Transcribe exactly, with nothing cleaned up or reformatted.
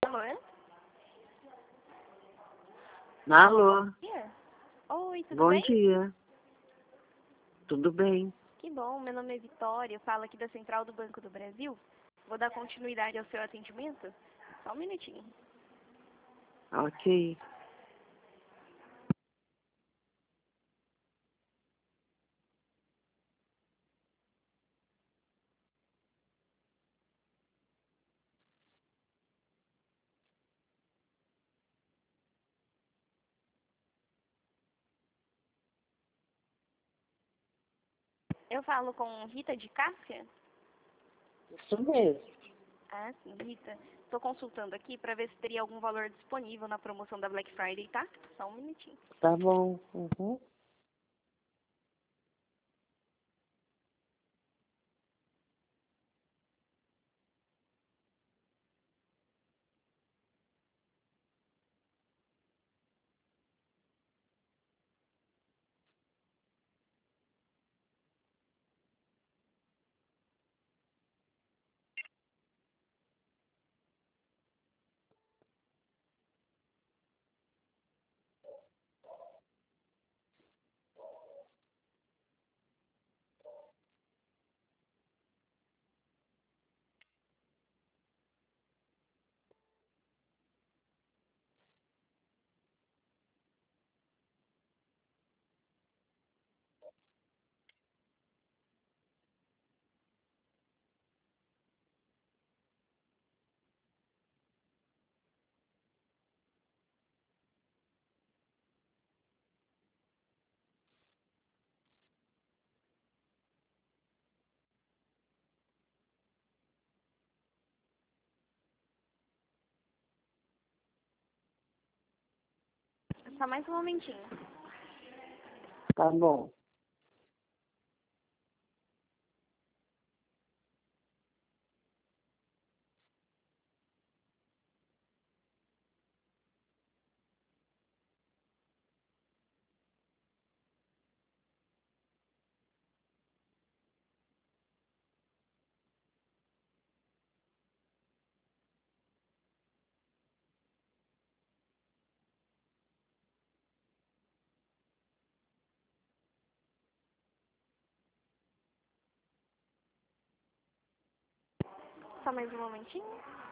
Alô? Alô? Dia? Oi, tudo Bom bem? dia. Tudo bem? Que bom, meu nome é Vitória, eu falo aqui da Central do Banco do Brasil. Vou dar continuidade ao seu atendimento. Só um minutinho. Ok. Eu falo com Rita de Cássia? Isso mesmo. Ah, sim, Rita. Estou consultando aqui para ver se teria algum valor disponível na promoção da Black Friday, tá? Só um minutinho. Tá bom. Uhum. Só mais um momentinho. Tá bom. Só mais um momentinho.